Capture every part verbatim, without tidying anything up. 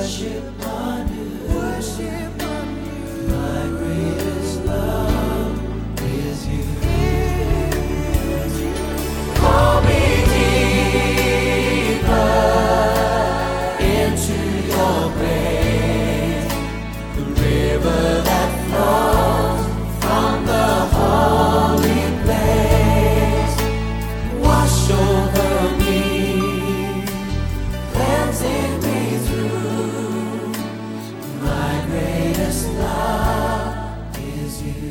worship anew. Worship anew. My greatest love is you. Is you. Call me deeper into your grace, the river that flows from the holy place. Wash over me, cleansing me through. My greatest love is you.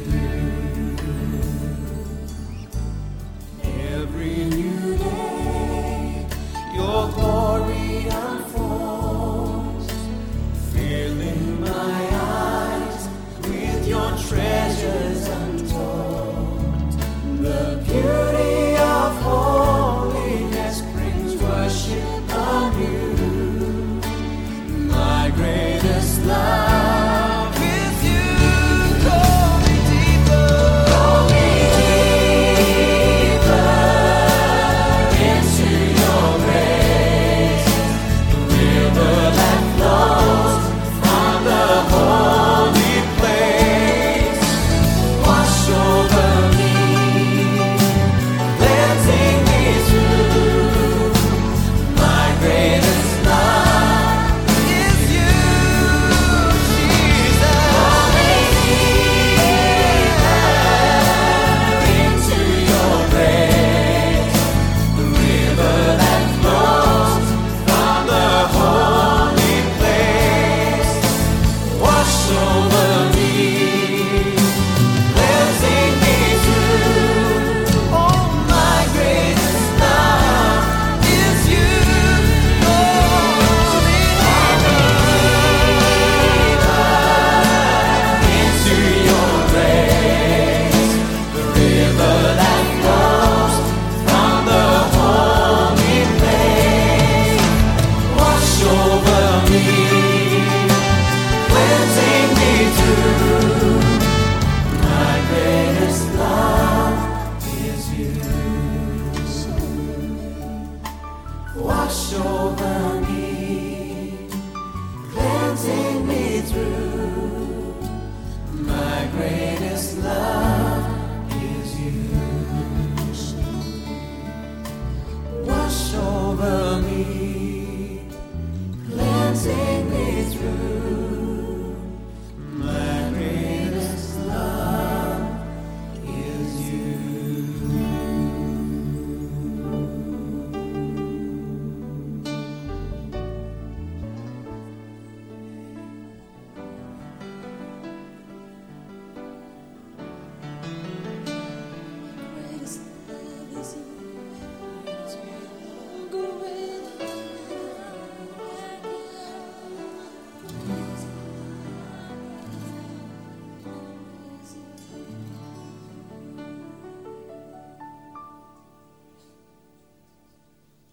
Every new day, your glory unfolds, filling my eyes with your treasures untold. The beauty of holiness brings worship anew. My greatest love is you. Call me deeper. Call me deeper into your grace, the river that flows from the holy place. Wash over me, cleansing me through. My greatest love is you, Jesus. Call me deeper into your grace, the river that flows from the holy place. Wash over me, cleansing me through. Oh, my greatest love is you. Call me deeper into your grace, the river that flows from the holy place. Wash over me, cleansing me through. My greatest love is you. Wash over me, cleansing me through. My greatest love